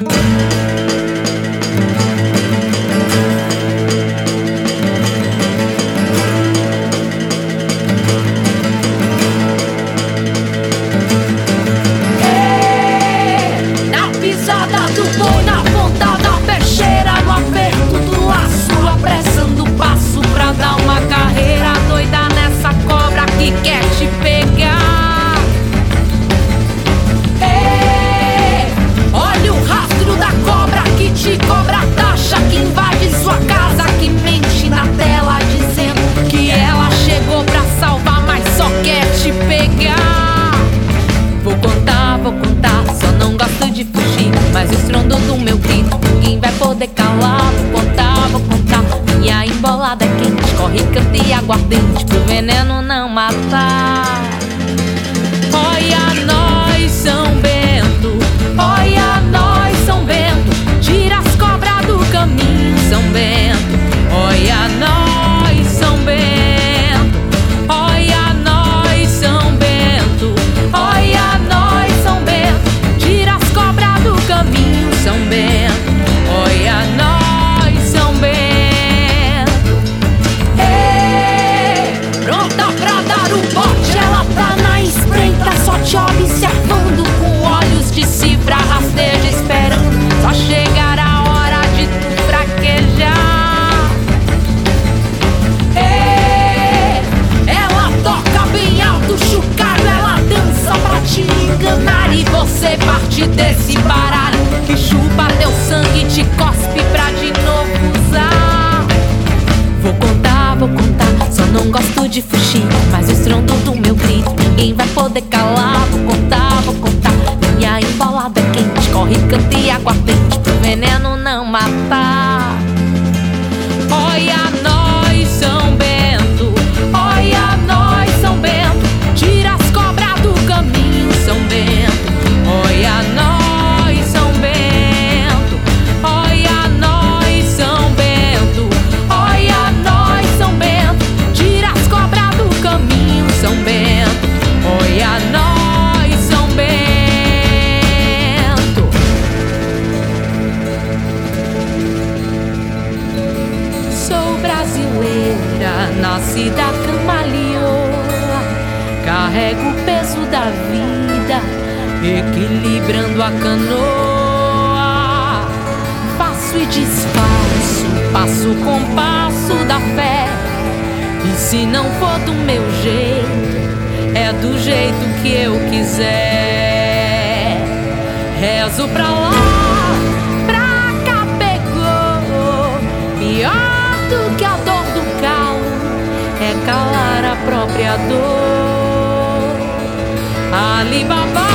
Mas o estrondo do meu grito ninguém vai poder calar. Vou contar, minha embolada é quente, corre, canta e aguardente pro veneno não matar. Olha nós, São Bento, olha nós, São Bento, tira as cobras do caminho, São Bento. Olha nós, São Bento, olha nós, São Bento, olha nós, São Bento, tira as cobras do caminho, São Bento. Olha nós, São Bento. Pronta pra dar o bote, ela tá na espreita, só te observando com olhos de cifra, rasteja esperando só chegar a hora de tu fraquejar. Ela toca bem alto, chocado, ela dança pra te enganar e você parte desse baralho que chupa teu sangue e te cospe pra de novo usar. Vou contar, só não gosto de fugir, mas o estrondo do meu grito ninguém vai poder calar. Vou contar, minha embolada é quente, corre, canta e aguardente pro veneno não matar. Olha nós, São Bento, olha nós, São Bento, tira as cobras do caminho, São Bento. Olha nós, São Bento, olha nós, São Bento, olha nós, São Bento, tira as cobras do caminho, São Bento. Olha nós, São Bento. Sou brasileira, nascida camaleoa, carrego o peso da vida, equilibrando a canoa. Faço e desfaço, passo com passo da fé. E se não for do meu jeito, é do jeito que eu quiser. Rezo pra lá, pra cá pegou. Pior do que a dor do calo é calar a própria dor. Alibaba